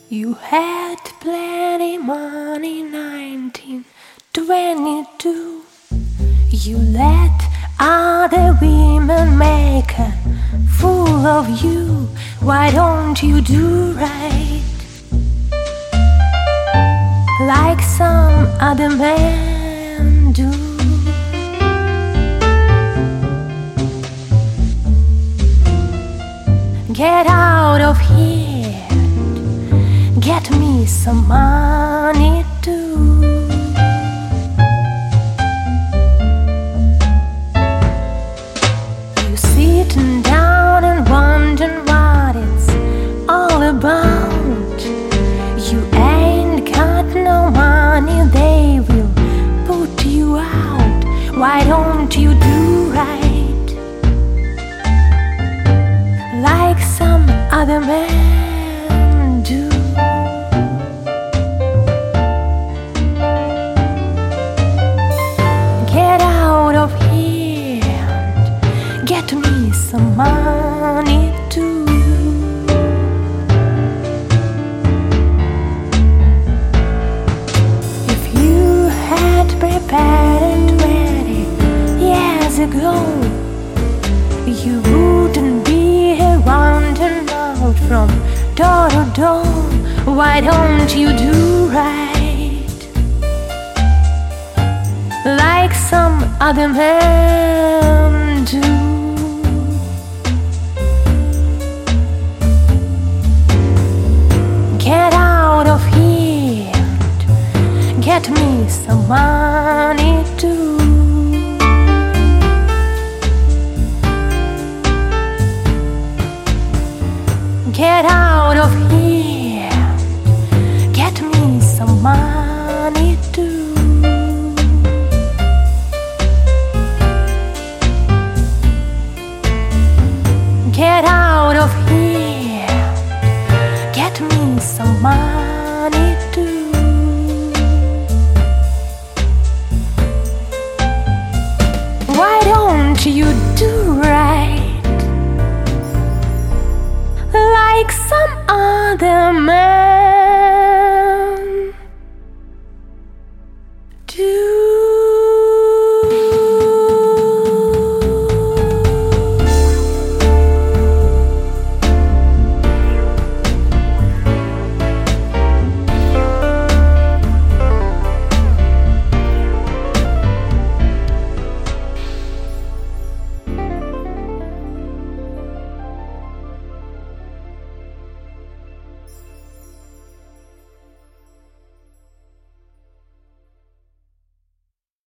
You had plenty money, 1922. You let other women make a fool of you. Why don't you do right like some other men do? Get out of here, get me some money too. You sitting down and wondering what it's all about. You ain't got no money, they will put you out. Why don't you do right like some other men do? Get out of here and get me some money too. If you had prepared and ready years ago, you wouldn't be here wandering out from door to door. Why don't you do right like some other men do? Get out of here and get me some money too. Get out of here, get me some money too. Get out of here, get me some money.